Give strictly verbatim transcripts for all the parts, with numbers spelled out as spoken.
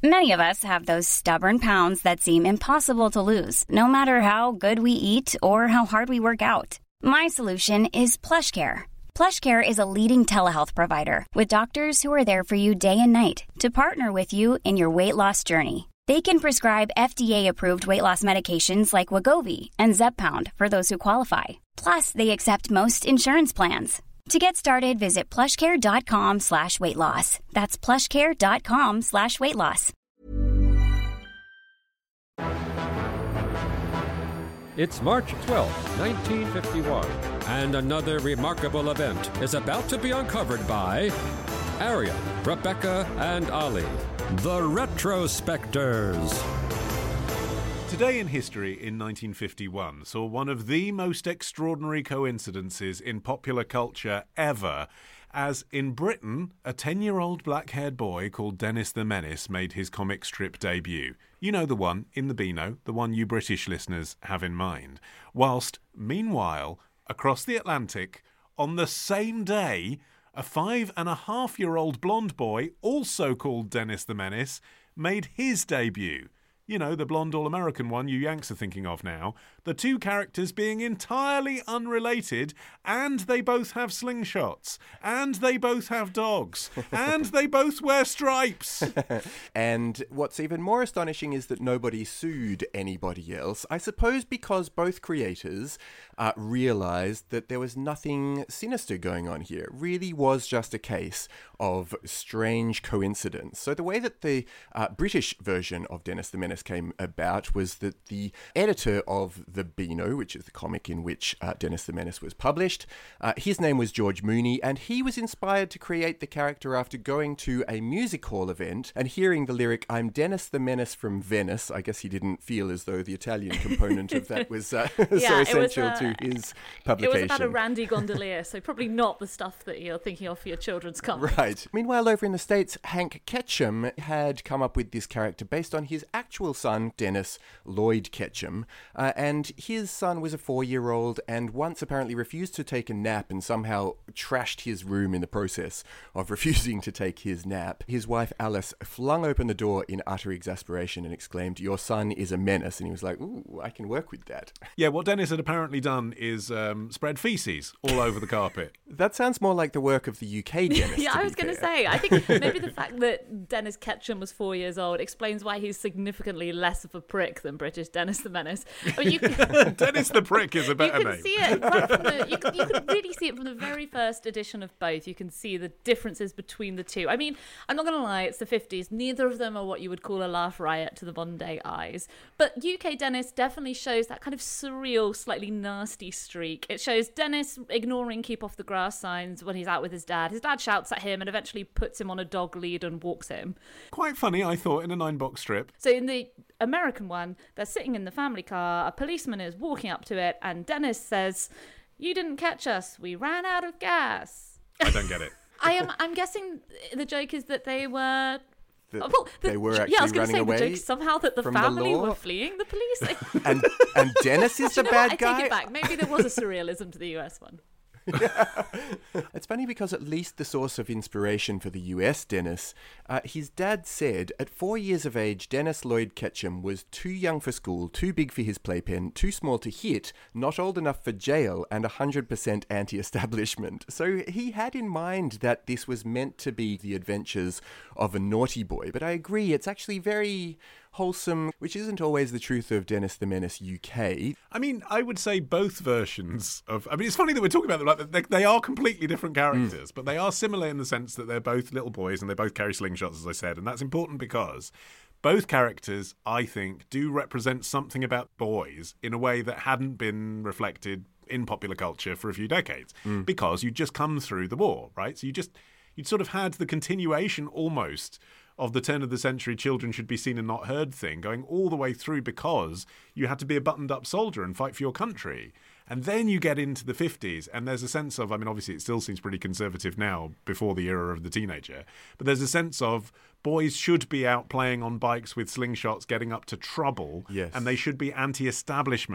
Many of us have those stubborn pounds that seem impossible to lose, no matter how good we eat or how hard we work out. My solution is PlushCare. PlushCare is a leading telehealth provider with doctors who are there for you day and night to partner with you in your weight loss journey. They can prescribe F D A-approved weight loss medications like Wegovy and Zepbound for those who qualify. Plus, they accept most insurance plans. To get started, visit plushcare.com slash weight loss. That's plushcare.com slash weight loss. It's March twelfth, nineteen fifty-one, and another remarkable event is about to be uncovered by Ariel, Rebecca, and Ollie, the Retrospectors. Today in history in nineteen fifty-one saw one of the most extraordinary coincidences in popular culture ever, as in Britain, a ten-year-old black-haired boy called Dennis the Menace made his comic strip debut. You know the one in the Beano, the one you British listeners have in mind. Whilst, meanwhile, across the Atlantic, on the same day, a five-and-a-half-year-old blonde boy, also called Dennis the Menace, made his debut. You know, the blonde all-American one you Yanks are thinking of now. The two characters being entirely unrelated, and they both have slingshots, and they both have dogs, and they both wear stripes. And what's even more astonishing is that nobody sued anybody else. I suppose because both creators uh, realised that there was nothing sinister going on here. It really was just a case of strange coincidence. So the way that the uh, British version of Dennis the Menace came about was that the editor of the Beano, which is the comic in which uh, Dennis the Menace was published, uh, his name was George Mooney, and he was inspired to create the character after going to a music hall event and hearing the lyric, "I'm Dennis the Menace from Venice." I guess he didn't feel as though the Italian component of that was uh, yeah, so essential was, uh, to his publication. It was about a Randy Gondolier, so probably not the stuff that you're thinking of for your children's comic. Right. Meanwhile, over in the States, Hank Ketchum had come up with this character based on his actual son, Dennis Lloyd Ketchum, uh, and his son was a four-year-old and once apparently refused to take a nap and somehow trashed his room in the process of refusing to take his nap. His wife, Alice, flung open the door in utter exasperation and exclaimed, "Your son is a menace," and he was like, "Ooh, I can work with that." Yeah, what Dennis had apparently done is um, spread feces all over the carpet. That sounds more like the work of the U K Dennis. Yeah, to I was going to say, I think maybe the fact that Dennis Ketchum was four years old explains why he's significantly less of a prick than British Dennis the Menace. I mean, you can, Dennis the Prick is a better you can name. see it right from the, you can, you can really see it from the very first edition of both. You can see the differences between the two. I mean, I'm not going to lie, it's the fifties. Neither of them are what you would call a laugh riot to the modern day eyes. But U K Dennis definitely shows that kind of surreal, slightly nasty streak. It shows Dennis ignoring keep off the grass signs when he's out with his dad. His dad shouts at him and eventually puts him on a dog lead and walks him. Quite funny, I thought, in a nine-box strip. So in the American one, they're sitting in the family car, a policeman is walking up to it, and Dennis says, "You didn't catch us, we ran out of gas." I don't get it. I am. I'm guessing the joke is that they were. That oh, well, the, they were actually yeah, I was going to running say away the joke somehow that the from the family law. were fleeing the police. And and Dennis is the You know bad what? I guy. take it back. Maybe there was a surrealism to the U S one. It's funny because at least the source of inspiration for the U S Dennis, uh, his dad said at four years of age, Dennis Lloyd Ketchum was too young for school, too big for his playpen, too small to hit, not old enough for jail, and one hundred percent anti-establishment. So he had in mind that this was meant to be the adventures of a naughty boy. But I agree, it's actually very wholesome, which isn't always the truth of Dennis the Menace U K. I mean, I would say both versions of... I mean, it's funny that we're talking about them like they, they are completely different characters, mm. but they are similar in the sense that they're both little boys and they both carry slingshots, as I said, and that's important because both characters, I think, do represent something about boys in a way that hadn't been reflected in popular culture for a few decades, mm. because you just come through the war, right? So you just... You'd sort of had the continuation almost of the turn of the century children should be seen and not heard thing going all the way through because you had to be a buttoned up soldier and fight for your country. And then you get into the fifties and there's a sense of, I mean, obviously it still seems pretty conservative now before the era of the teenager, but there's a sense of boys should be out playing on bikes with slingshots, getting up to trouble, yes. and they should be anti-establishment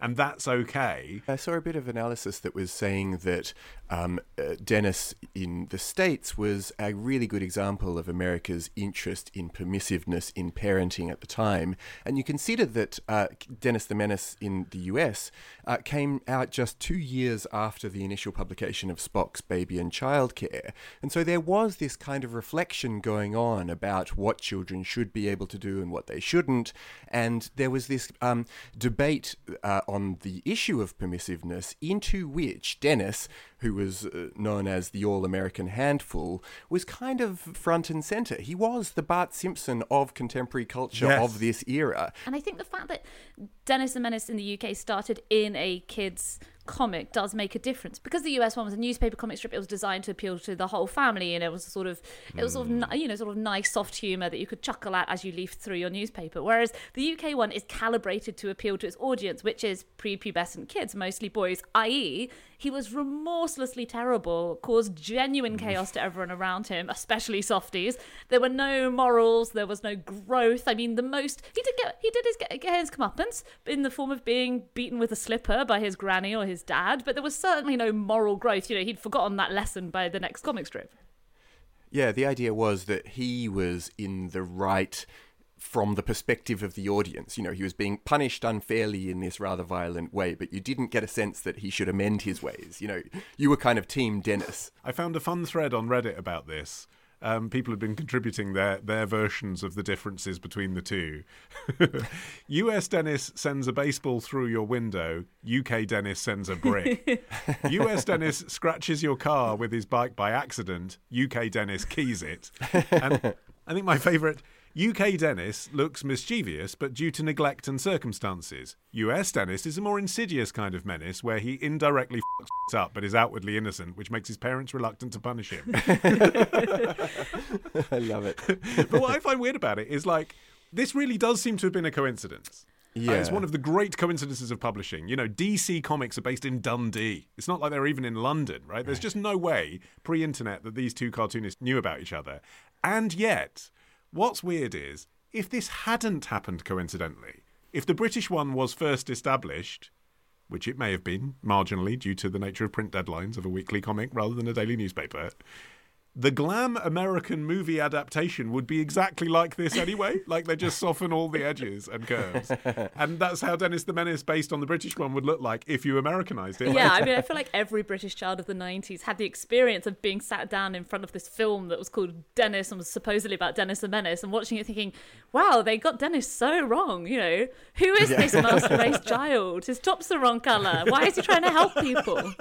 and that's okay. I saw a bit of analysis that was saying that um, uh, Dennis in the States was a really good example of America's interest in permissiveness in parenting at the time. And you consider that uh, Dennis the Menace in the U S uh, came out just two years after the initial publication of Spock's Baby and Childcare. And so there was this kind of reflection going on about what children should be able to do and what they shouldn't. And there was this um, debate uh, on the issue of permissiveness, into which Dennis, who was uh, known as the all-American handful, was kind of front and center. He was the Bart Simpson of contemporary culture Yes. of this era. And I think the fact that Dennis the Menace in the U K started in a kid's comic does make a difference, because the U S one was a newspaper comic strip. It was designed to appeal to the whole family, and it was sort of it was sort of ni- you know sort of nice soft humor that you could chuckle at as you leafed through your newspaper, whereas the U K one is calibrated to appeal to its audience, which is prepubescent kids, mostly boys, that is he was remorselessly terrible, caused genuine chaos to everyone around him, especially softies. There were no morals, there was no growth. I mean, the most he did get he did his get, get his comeuppance in the form of being beaten with a slipper by his granny or his dad, but there was certainly no moral growth. You know, he'd forgotten that lesson by the next comic strip. Yeah, the idea was that he was in the right from the perspective of the audience. You know, he was being punished unfairly in this rather violent way, but you didn't get a sense that he should amend his ways. You know, you were kind of Team Dennis. I found a fun thread on Reddit about this. Um, people had been contributing their, their versions of the differences between the two. U S Dennis sends a baseball through your window. U K Dennis sends a brick. U S Dennis scratches your car with his bike by accident. U K Dennis keys it. And I think my favourite... U K Dennis looks mischievous, but due to neglect and circumstances. U S Dennis is a more insidious kind of menace, where he indirectly f***s up but is outwardly innocent, which makes his parents reluctant to punish him. I love it. But what I find weird about it is, like, this really does seem to have been a coincidence. Yeah. Uh, it's one of the great coincidences of publishing. You know, D C Comics are based in Dundee. It's not like they're even in London, right? There's just no way, pre-internet, that these two cartoonists knew about each other. And yet... what's weird is, if this hadn't happened coincidentally, if the British one was first established, which it may have been, marginally, due to the nature of print deadlines of a weekly comic rather than a daily newspaper, the glam American movie adaptation would be exactly like this anyway. Like, they just soften all the edges and curves. And that's how Dennis the Menace, based on the British one, would look like if you Americanized it. Yeah, I mean, I feel like every British child of the nineties had the experience of being sat down in front of this film that was called Dennis and was supposedly about Dennis the Menace, and watching it thinking, wow, they got Dennis so wrong, you know. Who is Yeah. this master race child? His top's the wrong colour. Why is he trying to help people?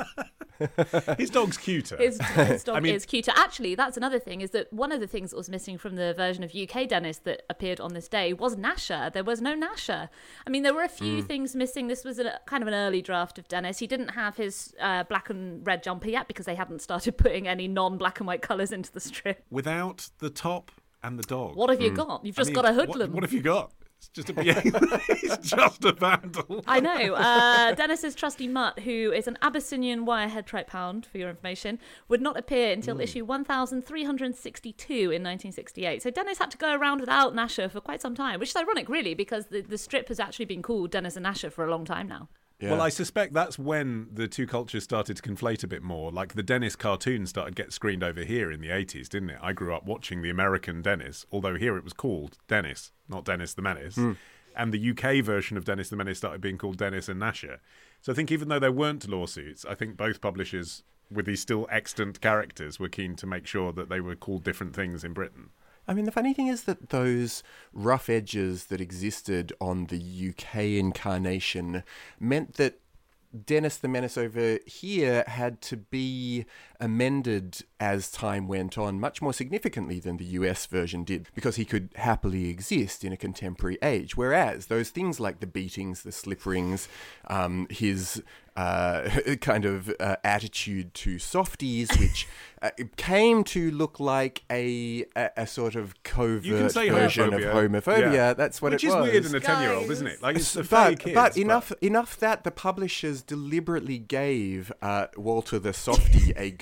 His dog's cuter. His, his dog I mean- is cuter. Actually, that's another thing, is that one of the things that was missing from the version of U K Dennis that appeared on this day was Nasher. There was no Nasher. I mean, there were a few mm. things missing. This was a, kind of an early draft of Dennis. He didn't have his uh, black and red jumper yet, because they hadn't started putting any non-black and white colours into the strip. Without the top and the dog. What have you got? You've just I mean, got a hoodlum. What, what have you got? It's just a yeah, he's just a vandal. I know. Uh, Dennis's trusty mutt, who is an Abyssinian wirehead tripe hound, for your information, would not appear until mm. issue one thousand three hundred sixty-two in nineteen sixty-eight. So Dennis had to go around without Nasher for quite some time, which is ironic, really, because the, the strip has actually been called Dennis and Nasher for a long time now. Yeah. Well, I suspect that's when the two cultures started to conflate a bit more. Like, the Dennis cartoon started to get screened over here in the eighties, didn't it? I grew up watching the American Dennis, although here it was called Dennis, not Dennis the Menace. Mm. And the U K version of Dennis the Menace started being called Dennis and Nasher. So I think even though there weren't lawsuits, I think both publishers, with these still extant characters, were keen to make sure that they were called different things in Britain. I mean, the funny thing is that those rough edges that existed on the U K incarnation meant that Dennis the Menace over here had to be amended as time went on much more significantly than the U S version did, because he could happily exist in a contemporary age. Whereas those things like the beatings, the slip rings, um, his uh, kind of uh, attitude to softies, which uh, came to look like a, a, a sort of covert You can say version homophobia. of homophobia. Yeah. That's what Which it was. Which is weird in a ten-year-old, isn't it? Like, it's a fake But, kids, but enough enough that the publishers deliberately gave uh, Walter the Softie a girlfriend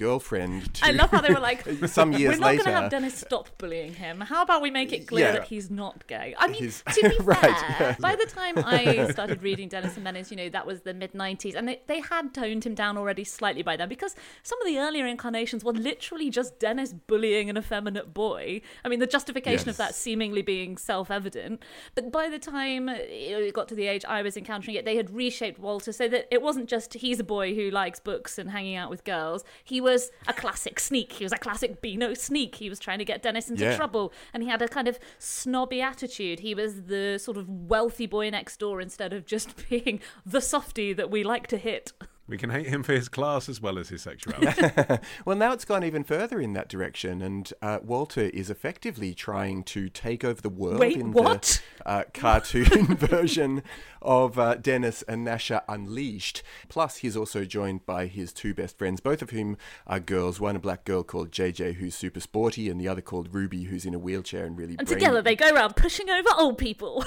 girlfriend to I love how they were like, some years we're not later. going to have Dennis stop bullying him. How about we make it clear Yeah. that he's not gay? I mean, He's- to be Right, fair, yeah. by the time I started reading Dennis and Menace, you know, that was the mid nineties, and they, they had toned him down already slightly by then, because some of the earlier incarnations were literally just Dennis bullying an effeminate boy. I mean, the justification of Yes. that seemingly being self-evident. But by the time it got to the age I was encountering it, they had reshaped Walter so that it wasn't just he's a boy who likes books and hanging out with girls. He was a classic sneak. He was a classic Beano sneak. He was trying to get Dennis into Yeah. trouble, and he had a kind of snobby attitude. He was the sort of wealthy boy next door instead of just being the softie that we like to hit. We can hate him for his class as well as his sexuality. Well, now it's gone even further in that direction, and uh, Walter is effectively trying to take over the world Wait, in what? the uh, cartoon version of uh, Dennis and Nasha Unleashed. Plus, he's also joined by his two best friends, both of whom are girls. One a black girl called J J, who's super sporty, and the other called Ruby, who's in a wheelchair and really And brainy. together they go around pushing over old people.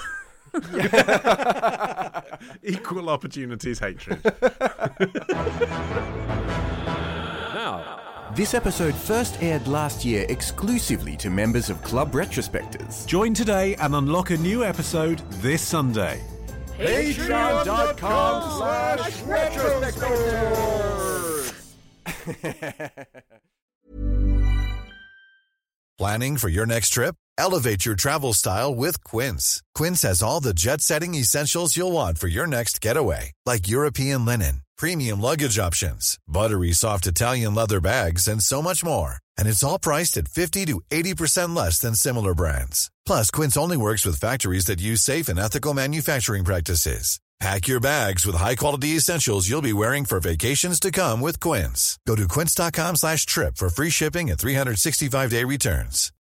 Equal opportunities hatred. Now, This episode first aired last year exclusively to members of Club Retrospectors. Join today and unlock a new episode this Sunday. Patreon.com slash Planning for your next trip? Elevate your travel style with Quince. Quince has all the jet-setting essentials you'll want for your next getaway, like European linen, premium luggage options, buttery soft Italian leather bags, and so much more. And it's all priced at fifty to eighty percent less than similar brands. Plus, Quince only works with factories that use safe and ethical manufacturing practices. Pack your bags with high-quality essentials you'll be wearing for vacations to come with Quince. Go to quince.com slash trip for free shipping and three sixty-five day returns.